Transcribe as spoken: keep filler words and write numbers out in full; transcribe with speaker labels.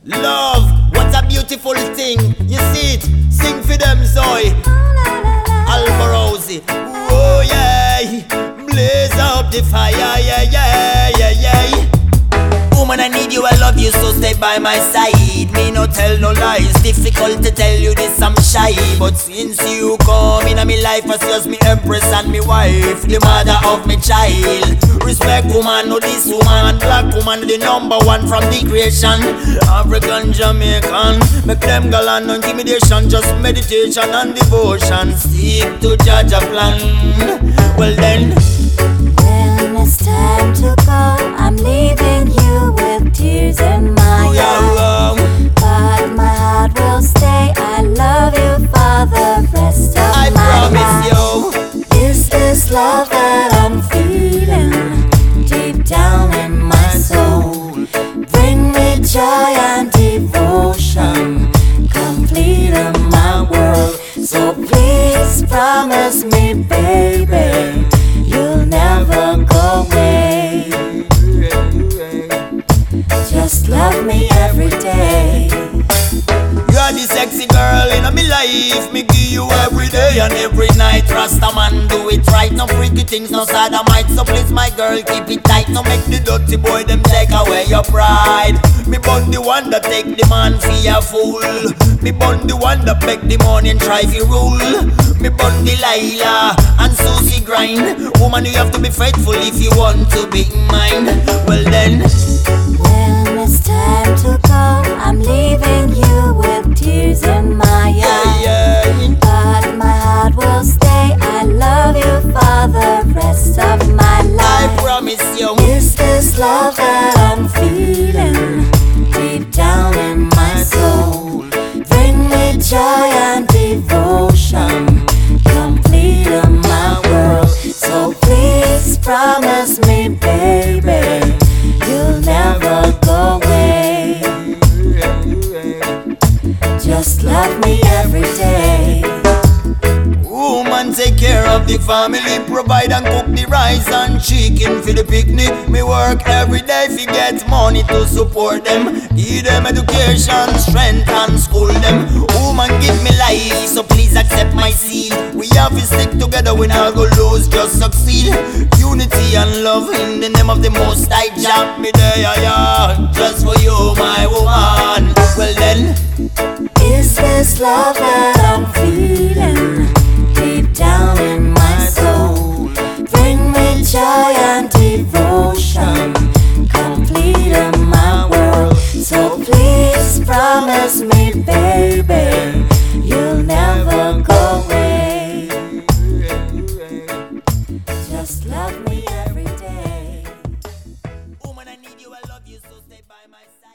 Speaker 1: Love, what a beautiful thing. You see it, sing for them, Zoe. Alborosi, oh yeah. Blaze up the fire, yeah, yeah, yeah, yeah. Woman, I need you, I love you, so stay by my side. Me no tell no lies, difficult to tell you this, I'm shy. But since you come in my life, as just me empress and me wife, the mother of me child. Respect woman, no this woman, black woman, the number one from the creation. African, Jamaican, make them galant, no intimidation, just meditation and devotion. Stick to Jaja plan. Well then,
Speaker 2: when it's time to go, I'm leaving you with tears in my eyes, but my heart will stay. I love you for the rest of
Speaker 1: I
Speaker 2: my
Speaker 1: promise
Speaker 2: life.
Speaker 1: you.
Speaker 2: Is this love that I'm feeling deep down in my soul? Bring me joy and devotion, complete in my world. So please promise me, baby, you'll never go away. Just love me every day.
Speaker 1: You are the sexy girl in my life. Me give you every day and every night. Rasta man, do it right. No freaky things, no sodomite. So please my girl, keep it tight. No make the dirty boy them take away your pride. Me bun the one that take the man for a fool. Me bun the one that beg the money and try to rule. Me bun Delilah and Susie grind. Woman, you have to be faithful if you want to be mine. Well then,
Speaker 2: when it's time to go, I'm leaving you with tears in my eyes,
Speaker 1: yeah, yeah.
Speaker 2: but my heart will stay. I love you for the rest of my
Speaker 1: I
Speaker 2: life.
Speaker 1: promise you.
Speaker 2: Is this love that I'm feeling deep down in my soul? Bring me joy and devotion, complete in my world. So please promise me, baby, you'll never go away. Just love me every day.
Speaker 1: Woman, take care of the family, provide and cook the rice and chicken for the picnic. Me work every day fi get money to support them, give them education, strength and school them. Woman, give me life, so please accept my seal. We have to stick together, we not go lose, just succeed. Unity and love in the name of the Most High. Jump me there, yeah, yeah, just for you, my woman. Well then,
Speaker 2: is this love that I'm feeling deep down in my soul? Bring me joy and devotion, complete in my world. So please promise me, baby, you'll never go away. Just love me every day.
Speaker 1: woman, I need you, I love you, so stay by my side.